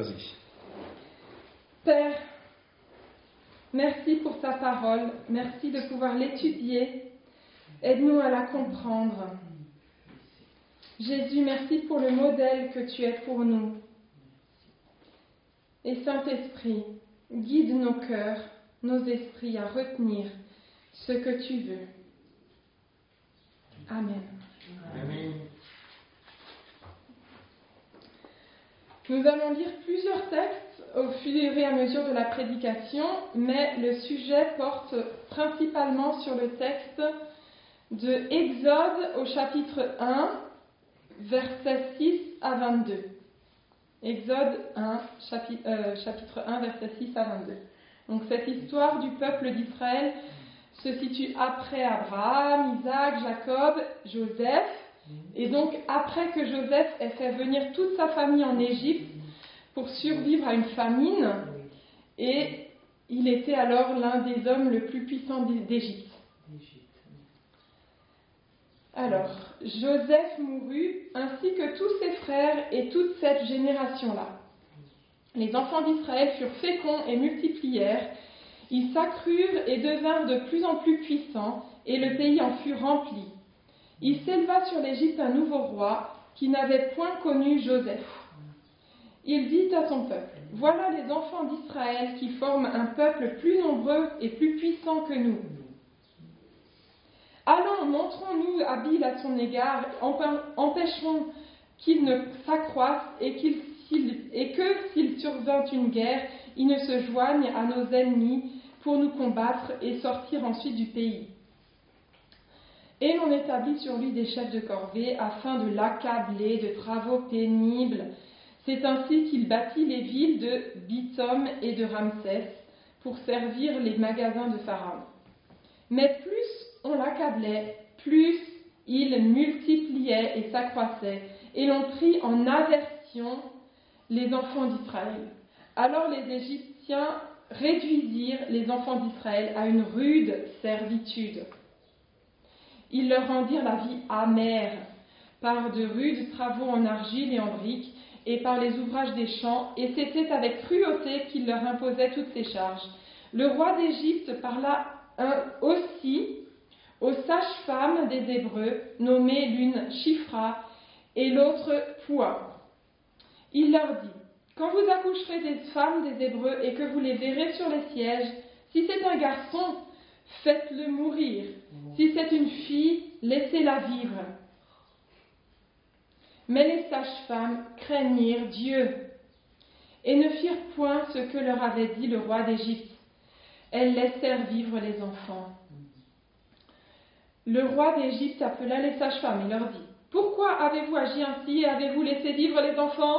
Vas-y. Père, merci pour ta parole, merci de pouvoir l'étudier, aide-nous à la comprendre. Jésus, merci pour le modèle que tu es pour nous. Et Saint-Esprit, guide nos cœurs, nos esprits à retenir ce que tu veux. Amen. Amen. Nous allons lire plusieurs textes au fur et à mesure de la prédication, mais le sujet porte principalement sur le texte de Exode au chapitre 1, versets 6 à 22. Exode 1, chapitre 1, versets 6 à 22. Donc cette histoire du peuple d'Israël se situe après Abraham, Isaac, Jacob, Joseph. Et donc après que Joseph ait fait venir toute sa famille en Égypte pour survivre à une famine, et il était alors l'un des hommes le plus puissants d'Égypte. Alors, Joseph mourut, ainsi que tous ses frères et toute cette génération-là. Les enfants d'Israël furent féconds et multiplièrent, ils s'accrurent et devinrent de plus en plus puissants, et le pays en fut rempli. Il s'éleva sur l'Égypte un nouveau roi qui n'avait point connu Joseph. Il dit à son peuple, « Voilà les enfants d'Israël qui forment un peuple plus nombreux et plus puissant que nous. Allons, montrons-nous habiles à son égard, empêchons qu'il ne s'accroisse et que, s'il survint une guerre, il ne se joigne à nos ennemis pour nous combattre et sortir ensuite du pays. » Et l'on établit sur lui des chefs de corvée afin de l'accabler de travaux pénibles. C'est ainsi qu'il bâtit les villes de Bithom et de Ramsès pour servir les magasins de Pharaon. Mais plus on l'accablait, plus il multipliait et s'accroissait, et l'on prit en aversion les enfants d'Israël. Alors les Égyptiens réduisirent les enfants d'Israël à une rude servitude. Ils leur rendirent la vie amère par de rudes travaux en argile et en briques et par les ouvrages des champs, et c'était avec cruauté qu'ils leur imposaient toutes ces charges. Le roi d'Égypte parla aussi aux sages-femmes des Hébreux, nommées l'une Shifra et l'autre Poua. Il leur dit, « Quand vous accoucherez des femmes des Hébreux et que vous les verrez sur les sièges, si c'est un garçon, faites-le mourir. Si c'est une fille, laissez-la vivre. » Mais les sages-femmes craignirent Dieu et ne firent point ce que leur avait dit le roi d'Égypte. Elles laissèrent vivre les enfants. Le roi d'Égypte appela les sages-femmes et leur dit, « Pourquoi avez-vous agi ainsi et avez-vous laissé vivre les enfants ?»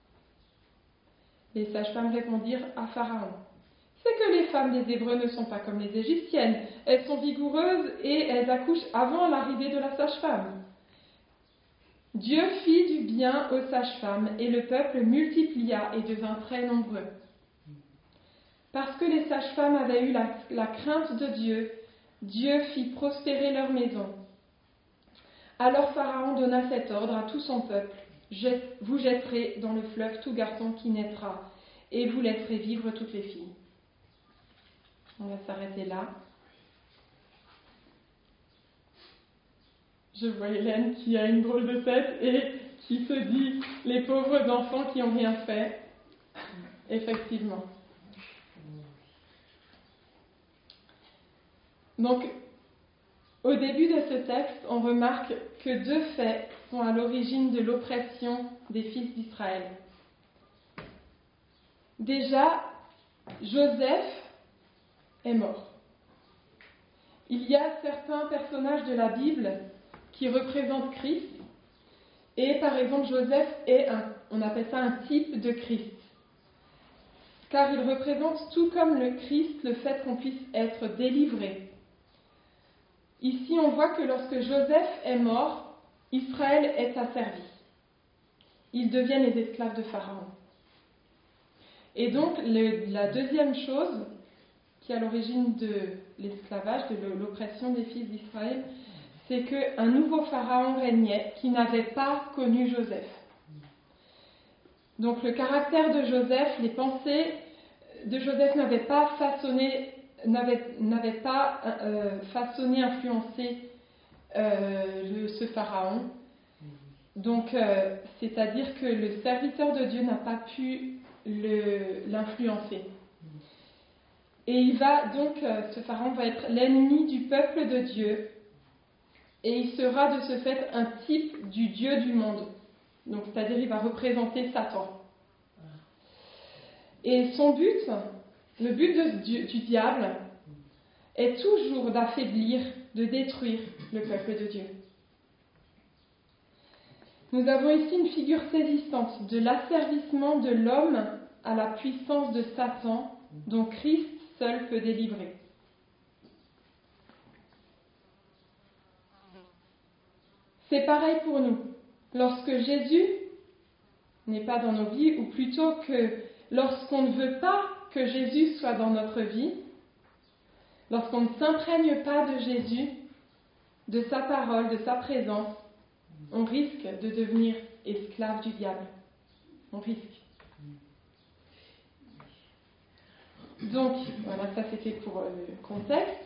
Les sages-femmes répondirent à Pharaon, « C'est que les femmes des Hébreux ne sont pas comme les Égyptiennes. Elles sont vigoureuses et elles accouchent avant l'arrivée de la sage-femme. » Dieu fit du bien aux sages-femmes et le peuple multiplia et devint très nombreux. Parce que les sages-femmes avaient eu la crainte de Dieu, Dieu fit prospérer leur maison. Alors Pharaon donna cet ordre à tout son peuple. « Vous jetterez dans le fleuve tout garçon qui naîtra, et vous laisserez vivre toutes les filles. » On va s'arrêter là. Je vois Hélène qui a une drôle de tête et qui se dit « les pauvres enfants qui n'ont rien fait ». Effectivement. Donc, au début de ce texte, on remarque que deux faits sont à l'origine de l'oppression des fils d'Israël. Déjà, Joseph est mort. Il y a certains personnages de la Bible qui représentent Christ, et par exemple Joseph est on appelle ça un type de Christ, car il représente tout comme le Christ le fait qu'on puisse être délivré. Ici, on voit que lorsque Joseph est mort, Israël est asservi. Ils deviennent les esclaves de Pharaon. Et donc, la deuxième chose qui est à l'origine de l'esclavage, de l'oppression des fils d'Israël, c'est qu'un nouveau Pharaon régnait qui n'avait pas connu Joseph. Donc le caractère de Joseph, les pensées de Joseph n'avaient pas façonné, influencé ce pharaon. Donc, c'est-à-dire que le serviteur de Dieu n'a pas pu l'influencer. Et il va donc, ce pharaon va être l'ennemi du peuple de Dieu, et il sera de ce fait un type du Dieu du monde. Donc, c'est-à-dire il va représenter Satan. Et son but, le but du diable, est toujours d'affaiblir, de détruire le peuple de Dieu. Nous avons ici une figure saisissante de l'asservissement de l'homme à la puissance de Satan, dont Christ seul peut délivrer. C'est pareil pour nous. Lorsque Jésus n'est pas dans nos vies, ou plutôt que lorsqu'on ne veut pas que Jésus soit dans notre vie, lorsqu'on ne s'imprègne pas de Jésus, de sa parole, de sa présence, on risque de devenir esclave du diable. On risque. Donc, voilà, ça c'était pour le contexte.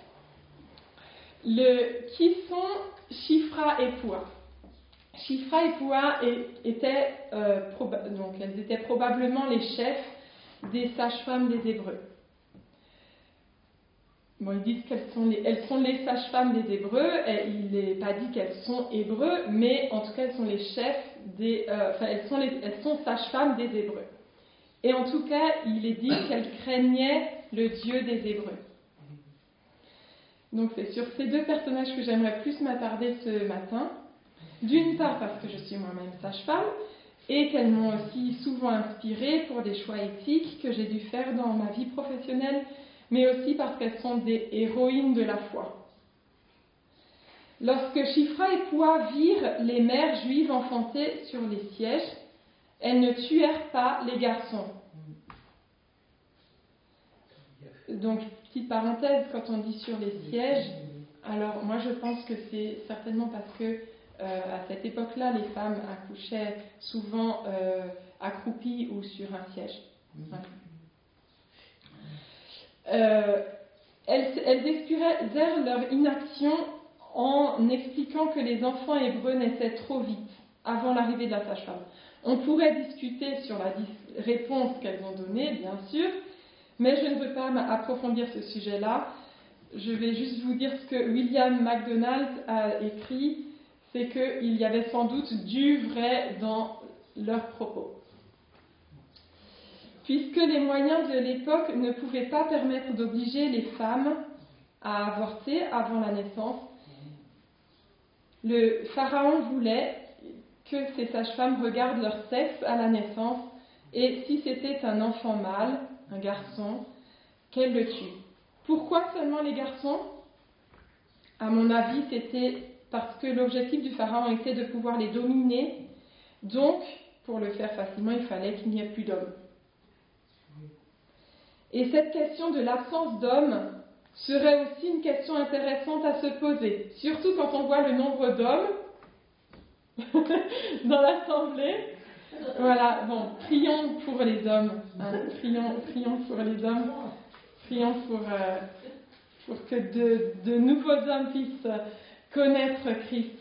Qui sont Shifra et Poua? Shifra et Poua étaient probablement les chefs des sages-femmes des Hébreux. Bon, ils disent elles sont les sages-femmes des Hébreux, et il n'est pas dit qu'elles sont Hébreux, mais en tout cas elles sont les chefs elles sont sages-femmes des Hébreux. Et en tout cas, il est dit qu'elles craignaient le Dieu des Hébreux. Donc c'est sur ces deux personnages que j'aimerais plus m'attarder ce matin. D'une part parce que je suis moi-même sage-femme, et qu'elles m'ont aussi souvent inspirée pour des choix éthiques que j'ai dû faire dans ma vie professionnelle, mais aussi parce qu'elles sont des héroïnes de la foi. Lorsque Shifra et Poua virent les mères juives enfantées sur les sièges, elles ne tuèrent pas les garçons. Donc, petite parenthèse, quand on dit sur les sièges, alors moi je pense que c'est certainement parce que à cette époque-là, les femmes accouchaient souvent accroupies ou sur un siège. Elles excusèrent leur inaction en expliquant que les enfants hébreux naissaient trop vite, avant l'arrivée de la sage-femme. On pourrait discuter sur la réponse qu'elles ont donnée, bien sûr, mais je ne veux pas approfondir ce sujet-là. Je vais juste vous dire ce que William MacDonald a écrit, c'est qu'il y avait sans doute du vrai dans leurs propos. Puisque les moyens de l'époque ne pouvaient pas permettre d'obliger les femmes à avorter avant la naissance, le pharaon voulait que ces sages-femmes regardent leur sexe à la naissance, et si c'était un enfant mâle, un garçon, qu'elles le tuent. Pourquoi seulement les garçons? À mon avis, c'était parce que l'objectif du pharaon était de pouvoir les dominer, donc, pour le faire facilement, il fallait qu'il n'y ait plus d'hommes. Et cette question de l'absence d'hommes serait aussi une question intéressante à se poser, surtout quand on voit le nombre d'hommes dans l'assemblée. Voilà, bon, prions pour les hommes, hein, prions pour les hommes, prions pour que de nouveaux hommes puissent connaître Christ.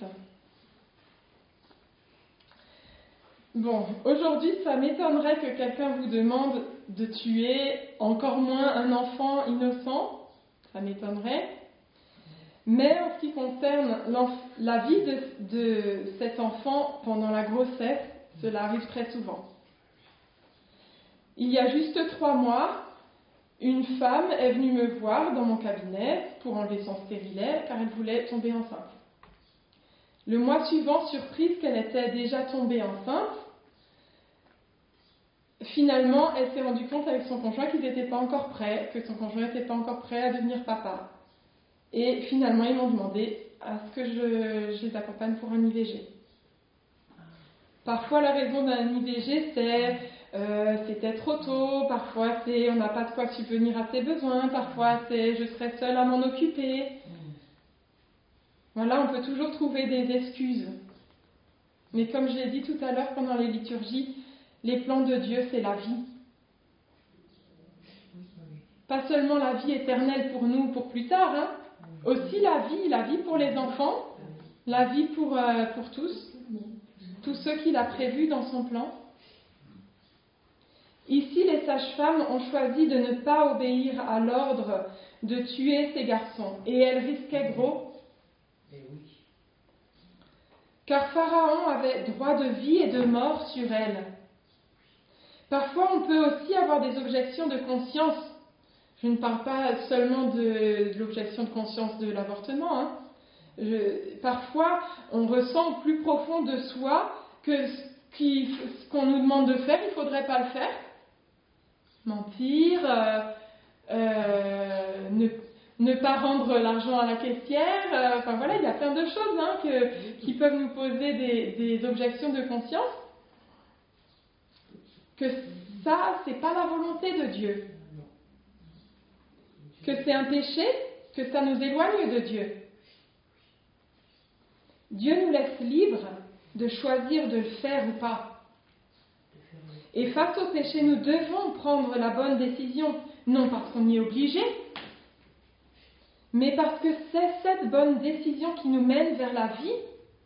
Bon, aujourd'hui, ça m'étonnerait que quelqu'un vous demande de tuer encore moins un enfant innocent, ça m'étonnerait. Mais en ce qui concerne la vie de cet enfant pendant la grossesse, cela arrive très souvent. Il y a juste 3 mois, une femme est venue me voir dans mon cabinet pour enlever son stérilet car elle voulait tomber enceinte. Le mois suivant, surprise qu'elle était déjà tombée enceinte, finalement, elle s'est rendue compte avec son conjoint qu'ils n'étaient pas encore prêts, que son conjoint n'était pas encore prêt à devenir papa. Et finalement, ils m'ont demandé à ce que je les accompagne pour un IVG. Parfois, la raison d'un IVG, c'est c'était trop tôt, parfois c'est on n'a pas de quoi subvenir à ses besoins, parfois c'est je serai seule à m'en occuper. Voilà, on peut toujours trouver des excuses. Mais comme je l'ai dit tout à l'heure pendant les liturgies, les plans de Dieu, c'est la vie. Pas seulement la vie éternelle pour nous, pour plus tard, hein. Aussi la vie pour les enfants, la vie pour tous ceux qu'il a prévus dans son plan. Ici, les sages-femmes ont choisi de ne pas obéir à l'ordre de tuer ces garçons, et elles risquaient gros. Car Pharaon avait droit de vie et de mort sur elles. Parfois, on peut aussi avoir des objections de conscience. Je ne parle pas seulement de l'objection de conscience de l'avortement. Hein. Parfois, on ressent au plus profond de soi que ce qu'on nous demande de faire, il ne faudrait pas le faire. Mentir, ne pas rendre l'argent à la caissière. Enfin voilà, il y a plein de choses hein, qui peuvent nous poser des objections de conscience. Que ça, c'est pas la volonté de Dieu. Que c'est un péché, que ça nous éloigne de Dieu. Dieu nous laisse libres de choisir de le faire ou pas. Et face au péché, nous devons prendre la bonne décision, non parce qu'on y est obligé, mais parce que c'est cette bonne décision qui nous mène vers la vie.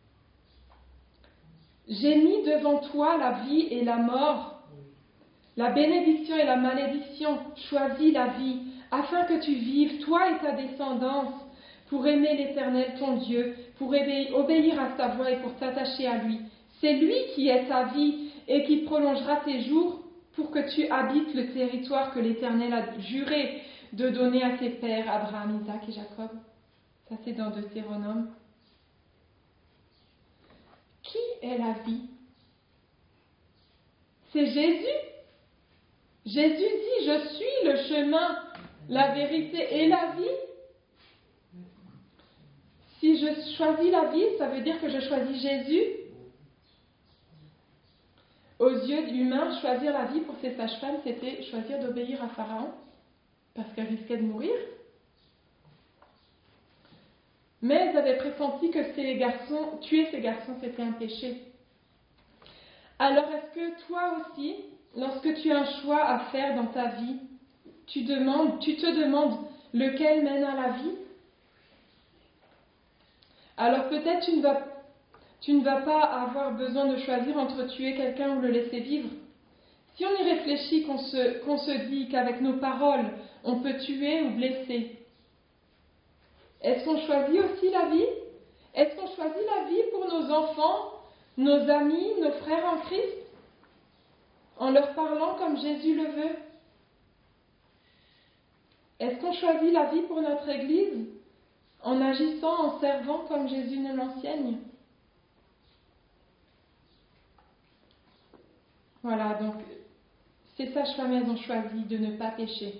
J'ai mis devant toi la vie et la mort, la bénédiction et la malédiction. Choisis la vie, afin que tu vives, toi et ta descendance, pour aimer l'Éternel ton Dieu, pour obéir à sa voix et pour t'attacher à lui. C'est lui qui est ta vie et qui prolongera tes jours pour que tu habites le territoire que l'Éternel a juré de donner à tes pères, Abraham, Isaac et Jacob. Ça, c'est dans Deutéronome. Qui est la vie? C'est Jésus. Jésus dit, je suis le chemin, la vérité et la vie. Si je choisis la vie, ça veut dire que je choisis Jésus. Aux yeux d'humains, choisir la vie pour ces sages-femmes, c'était choisir d'obéir à Pharaon, parce qu'elles risquaient de mourir. Mais elles avaient pressenti que tuer ces garçons, c'était un péché. Alors est-ce que toi aussi, lorsque tu as un choix à faire dans ta vie, tu te demandes lequel mène à la vie? Alors peut-être tu ne vas pas avoir besoin de choisir entre tuer quelqu'un ou le laisser vivre. Si on y réfléchit, qu'on se dit qu'avec nos paroles, on peut tuer ou blesser, est-ce qu'on choisit aussi la vie? Est-ce qu'on choisit la vie pour nos enfants, nos amis, nos frères en Christ, en leur parlant comme Jésus le veut? Est-ce qu'on choisit la vie pour notre Église, en agissant, en servant comme Jésus nous l'enseigne? Voilà, donc ces sages-femmes, elles ont choisi de ne pas pécher.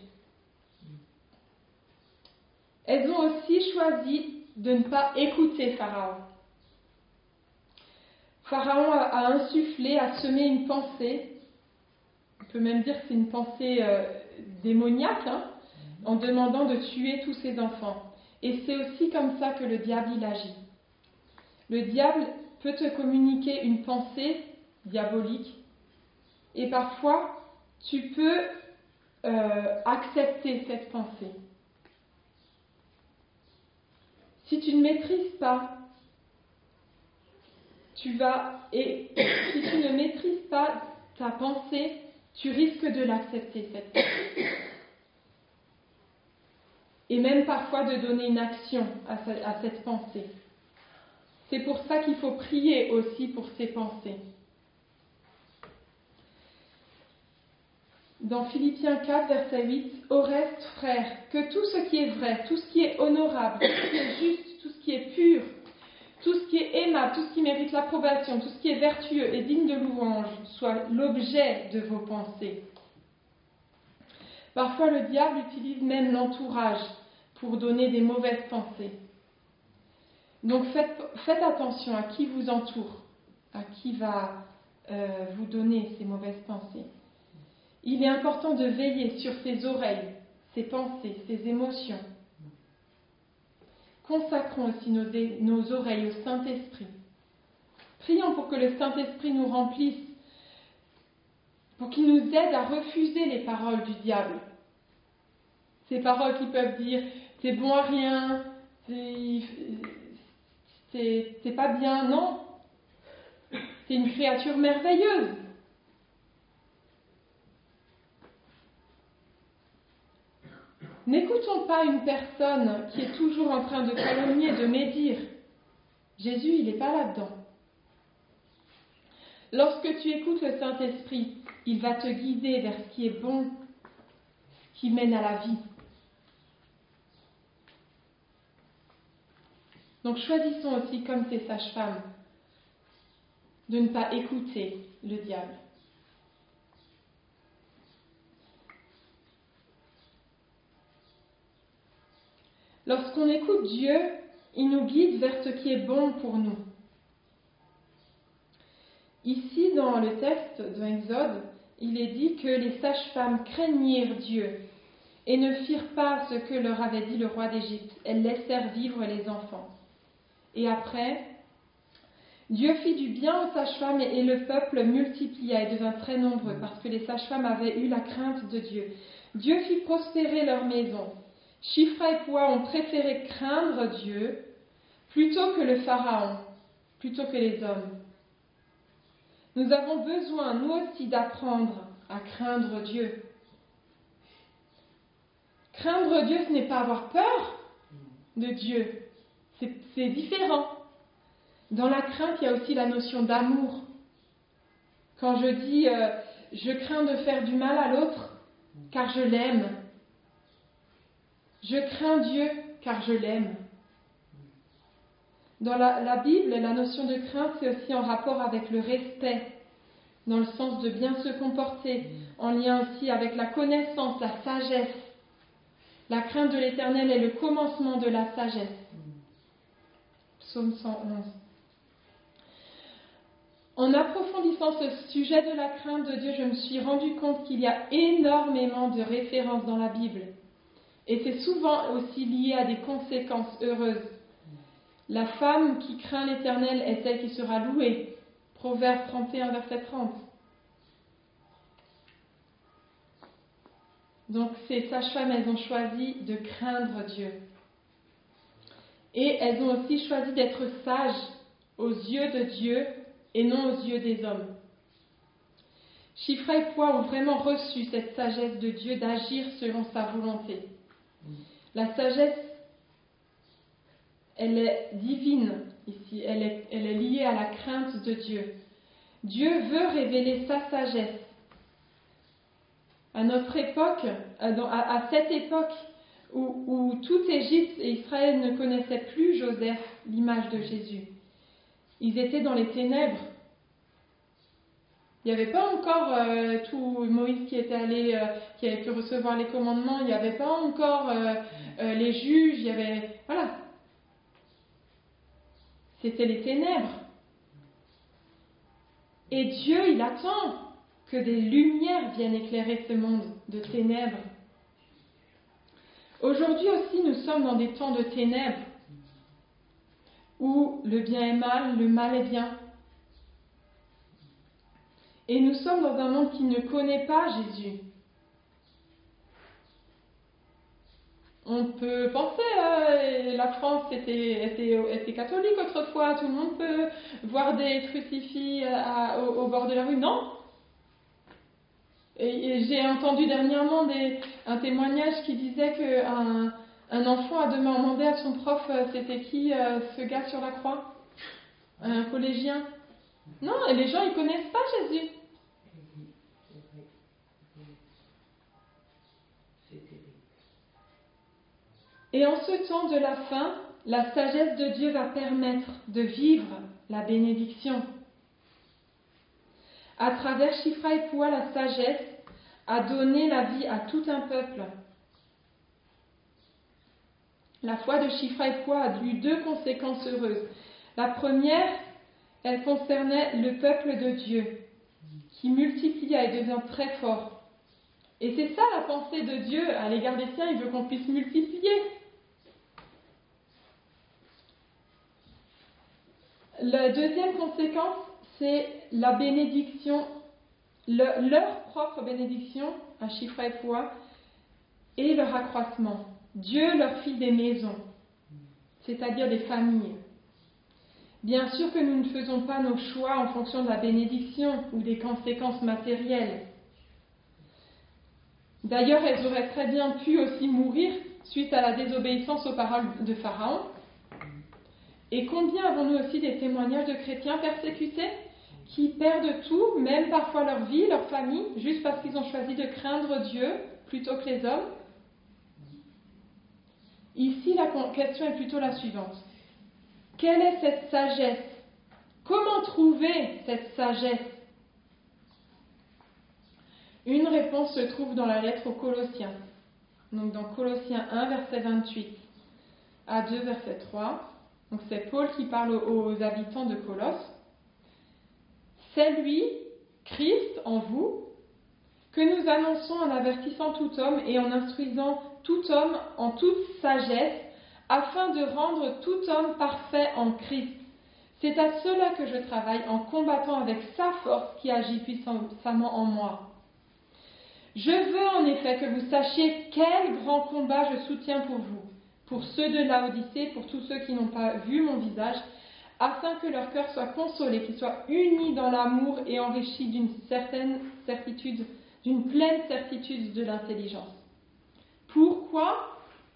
Elles ont aussi choisi de ne pas écouter Pharaon. Pharaon a insufflé, a semé une pensée, on peut même dire que c'est une pensée démoniaque, hein, en demandant de tuer tous ses enfants. Et c'est aussi comme ça que le diable il agit. Le diable peut te communiquer une pensée diabolique, et parfois tu peux accepter cette pensée. Si tu ne maîtrises pas, si tu ne maîtrises pas ta pensée, tu risques de l'accepter, cette pensée. Et même parfois de donner une action à cette pensée. C'est pour ça qu'il faut prier aussi pour ces pensées. Dans Philippiens 4, verset 8, « Au reste, frères, que tout ce qui est vrai, tout ce qui est honorable, tout ce qui est juste, tout ce qui est pur, tout ce qui est aimable, tout ce qui mérite l'approbation, tout ce qui est vertueux et digne de louange, soit l'objet de vos pensées. » Parfois, le diable utilise même l'entourage pour donner des mauvaises pensées. Donc, faites attention à qui vous entoure, à qui va vous donner ces mauvaises pensées. Il est important de veiller sur ses oreilles, ses pensées, ses émotions. Consacrons aussi nos oreilles au Saint-Esprit. Prions pour que le Saint-Esprit nous remplisse pour qu'il nous aide à refuser les paroles du diable. Ces paroles qui peuvent dire « t'es bon à rien »,« c'est pas bien », non. C'est une créature merveilleuse. N'écoutons pas une personne qui est toujours en train de calomnier, de médire. Jésus, il n'est pas là-dedans. Lorsque tu écoutes le Saint-Esprit, il va te guider vers ce qui est bon, ce qui mène à la vie. Donc choisissons aussi, comme ces sages-femmes, de ne pas écouter le diable. Lorsqu'on écoute Dieu, il nous guide vers ce qui est bon pour nous. Ici, dans le texte de Exode, il est dit que les sages-femmes craignirent Dieu et ne firent pas ce que leur avait dit le roi d'Égypte. Elles laissèrent vivre les enfants. Et après, Dieu fit du bien aux sages-femmes et le peuple multiplia et devint très nombreux parce que les sages-femmes avaient eu la crainte de Dieu. Dieu fit prospérer leur maison. Shifra et Poua ont préféré craindre Dieu plutôt que le Pharaon, plutôt que les hommes. Nous avons besoin, nous aussi, d'apprendre à craindre Dieu. Craindre Dieu, ce n'est pas avoir peur de Dieu. C'est différent. Dans la crainte, il y a aussi la notion d'amour. Quand je dis je crains de faire du mal à l'autre, car je l'aime. Je crains Dieu, car je l'aime. Dans la Bible, la notion de crainte, c'est aussi en rapport avec le respect, dans le sens de bien se comporter, en lien aussi avec la connaissance, la sagesse. La crainte de l'Éternel est le commencement de la sagesse. Psaume 111. En approfondissant ce sujet de la crainte de Dieu, je me suis rendu compte qu'il y a énormément de références dans la Bible. Et c'est souvent aussi lié à des conséquences heureuses. La femme qui craint l'Éternel est celle qui sera louée. Proverbe 31, verset 30. Donc ces sages-femmes, elles ont choisi de craindre Dieu. Et elles ont aussi choisi d'être sages aux yeux de Dieu et non aux yeux des hommes. Shifra et Poua ont vraiment reçu cette sagesse de Dieu d'agir selon sa volonté. La sagesse, elle est divine ici, elle est liée à la crainte de Dieu. Dieu veut révéler sa sagesse. À notre époque, à cette époque où toute Égypte et Israël ne connaissaient plus Joseph, l'image de Jésus, ils étaient dans les ténèbres. Il n'y avait pas encore tout Moïse qui était allé, qui avait pu recevoir les commandements. Il n'y avait pas encore les juges. Il y avait, voilà. C'était les ténèbres. Et Dieu, il attend que des lumières viennent éclairer ce monde de ténèbres. Aujourd'hui aussi, nous sommes dans des temps de ténèbres où le bien est mal, le mal est bien. Et nous sommes dans un monde qui ne connaît pas Jésus. On peut penser, la France était catholique autrefois, tout le monde peut voir des crucifix au bord de la rue. Non. Et j'ai entendu dernièrement un témoignage qui disait qu'un enfant a demandé à son prof c'était qui ce gars sur la croix, un collégien. Non, et les gens ils connaissent pas Jésus. Et en ce temps de la fin, la sagesse de Dieu va permettre de vivre la bénédiction. À travers Shifra et Poua, la sagesse a donné la vie à tout un peuple. La foi de Shifra et Poua a eu deux conséquences heureuses. La première, elle concernait le peuple de Dieu, qui multiplia et devint très fort. Et c'est ça la pensée de Dieu à l'égard des siens, il veut qu'on puisse multiplier. La deuxième conséquence, c'est la bénédiction leur propre bénédiction à Shifra et Poua et leur accroissement. Dieu leur fit des maisons, c'est-à-dire des familles. Bien sûr que nous ne faisons pas nos choix en fonction de la bénédiction ou des conséquences matérielles. D'ailleurs, elles auraient très bien pu aussi mourir suite à la désobéissance aux paroles de Pharaon. Et combien avons-nous aussi des témoignages de chrétiens persécutés qui perdent tout, même parfois leur vie, leur famille, juste parce qu'ils ont choisi de craindre Dieu plutôt que les hommes? Ici, la question est plutôt la suivante. Quelle est cette sagesse? Comment trouver cette sagesse? Une réponse se trouve dans la lettre aux Colossiens. Donc dans Colossiens 1, verset 28 à 2, verset 3. Donc c'est Paul qui parle aux habitants de Colosse. C'est lui, Christ en vous, que nous annonçons en avertissant tout homme et en instruisant tout homme en toute sagesse, afin de rendre tout homme parfait en Christ. C'est à cela que je travaille en combattant avec sa force qui agit puissamment en moi. Je veux en effet que vous sachiez quel grand combat je soutiens pour vous, pour ceux de Laodicée, pour tous ceux qui n'ont pas vu mon visage, afin que leur cœur soit consolé, qu'ils soient unis dans l'amour et enrichis d'une certaine certitude, d'une pleine certitude de l'intelligence. Pourquoi?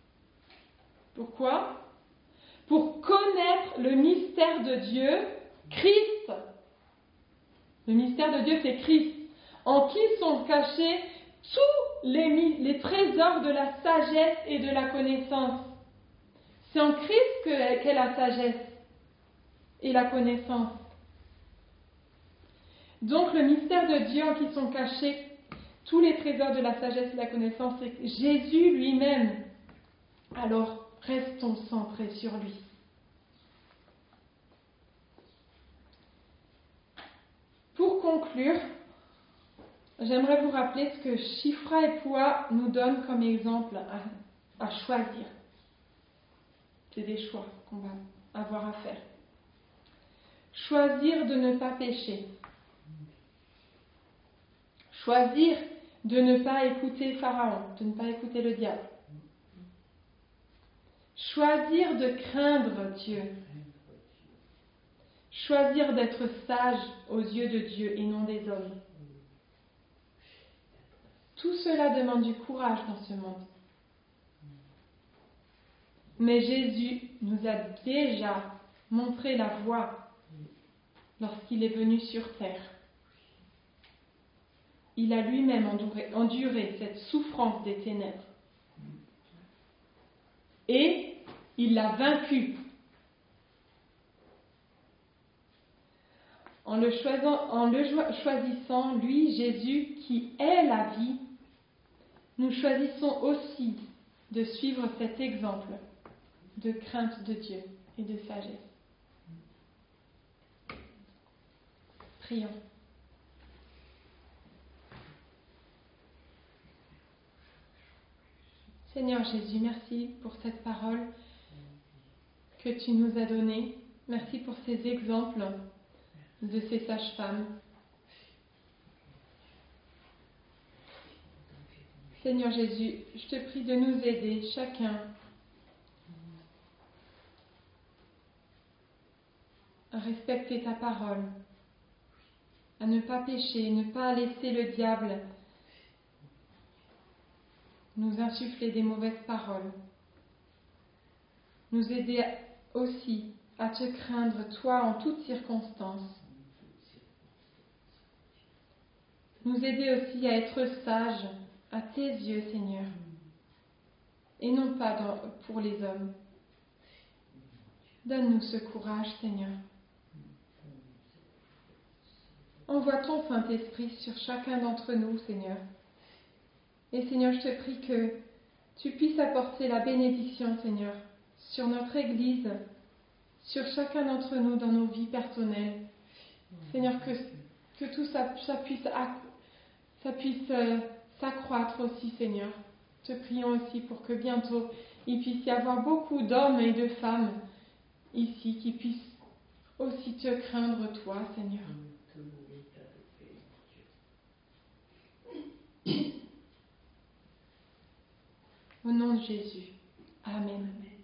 Pour connaître le mystère de Dieu, Christ. Le mystère de Dieu, c'est Christ, en qui sont cachés tous les trésors de la sagesse et de la connaissance. C'est en Christ qu'est la sagesse et la connaissance. Donc le mystère de Dieu en qui sont cachés tous les trésors de la sagesse et de la connaissance, c'est Jésus lui-même. Alors restons centrés sur lui. Pour conclure, j'aimerais vous rappeler ce que Shifra et Poua nous donnent comme exemple à choisir. C'est des choix qu'on va avoir à faire. Choisir de ne pas pécher. Choisir de ne pas écouter Pharaon, de ne pas écouter le diable. Choisir de craindre Dieu. Choisir d'être sage aux yeux de Dieu et non des hommes. Tout cela demande du courage dans ce monde. Mais Jésus nous a déjà montré la voie lorsqu'il est venu sur terre. Il a lui-même enduré cette souffrance des ténèbres. Et il l'a vaincu. En le choisissant, lui, Jésus, qui est la vie, nous choisissons aussi de suivre cet exemple de crainte de Dieu et de sagesse. Prions. Seigneur Jésus, merci pour cette parole que tu nous as donnée. Merci pour ces exemples de ces sages-femmes. Seigneur Jésus, je te prie de nous aider chacun à respecter ta parole, à ne pas pécher, ne pas laisser le diable nous insuffler des mauvaises paroles. Nous aider aussi à te craindre, toi, en toutes circonstances. Nous aider aussi à être sages à tes yeux, Seigneur, et non pas pour les hommes. Donne-nous ce courage, Seigneur. Envoie ton Saint-Esprit sur chacun d'entre nous, Seigneur. Et Seigneur, je te prie que tu puisses apporter la bénédiction, Seigneur, sur notre Église, sur chacun d'entre nous dans nos vies personnelles. Seigneur, que tout ça puisse s'accroître aussi, Seigneur. Te prions aussi pour que bientôt il puisse y avoir beaucoup d'hommes et de femmes ici qui puissent aussi te craindre, toi, Seigneur. Au nom de Jésus. Amen.